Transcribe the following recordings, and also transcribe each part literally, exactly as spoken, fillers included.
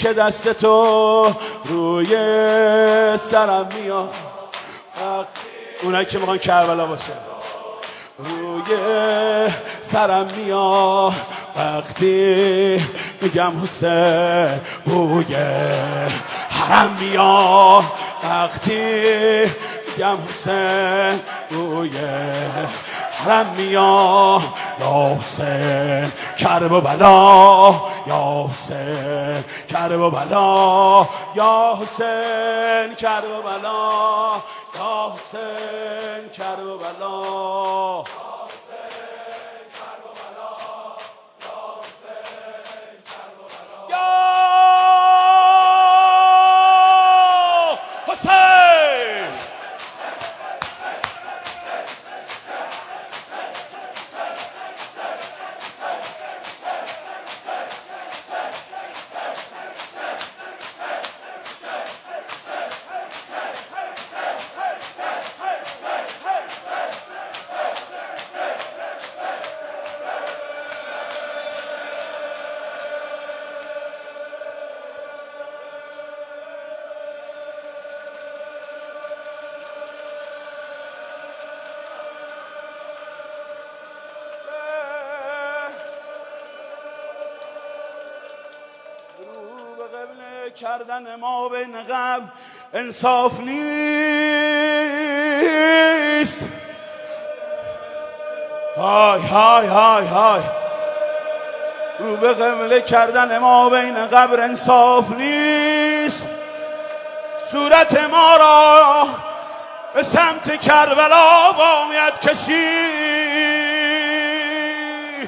که دست تو روی سرم میاد. اونایی که میخوان کربلا باشه روی سرم میاد وقتی میگم حسین، روی حرم میاد وقتی میگم حسین، روی حرم میاد. یا حسین کرب و بلا، یا حسین کرب و بلا، یا حسین کرب و بلا، یا حسین کرب و بلا. کردن ما بین قبل انصاف نیست. های های های های رو به قبله کردن ما بین قبر انصاف نیست. صورت ما را به سمت کربلا باید کشید.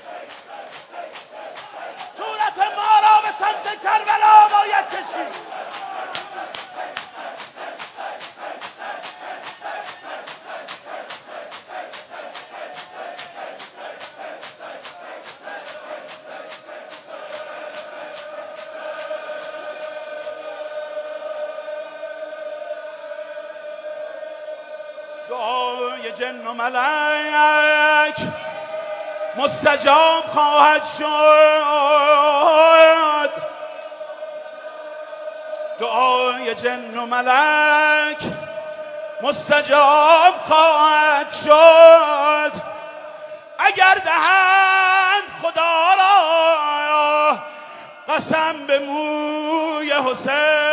صورت ما را به سمت کربلا باید کشید. دعای جن و ملک مستجاب خواهد شد. دعای جن و ملک مستجاب خواهد شد. اگر دهند خدا را قسم به موی حسین،